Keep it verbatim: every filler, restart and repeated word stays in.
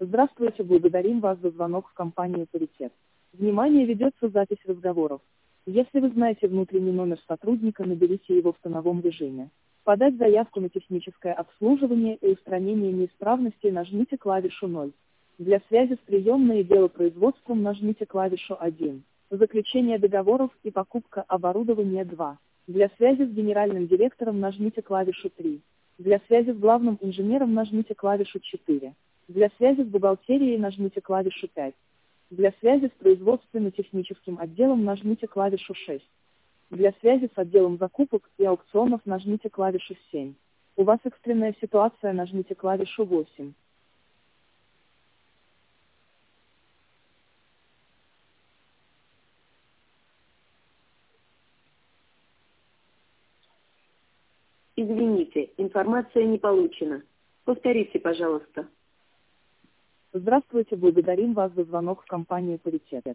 Здравствуйте, благодарим вас за звонок в компанию «Паритет». Внимание, ведется запись разговоров. Если вы знаете внутренний номер сотрудника, наберите его в тоновом режиме. Подать заявку на техническое обслуживание и устранение неисправностей нажмите клавишу ноль. Для связи с приемной и делопроизводством нажмите клавишу один. Заключение договоров и покупка оборудования два. Для связи с генеральным директором нажмите клавишу три. Для связи с главным инженером нажмите клавишу четыре. Для связи с бухгалтерией нажмите клавишу пять. Для связи с производственно-техническим отделом нажмите клавишу шесть. Для связи с отделом закупок и аукционов нажмите клавишу семь. У вас экстренная ситуация, нажмите клавишу восемь. Извините, информация не получена. Повторите, пожалуйста. Здравствуйте, благодарим вас за звонок в компанию «Паритет».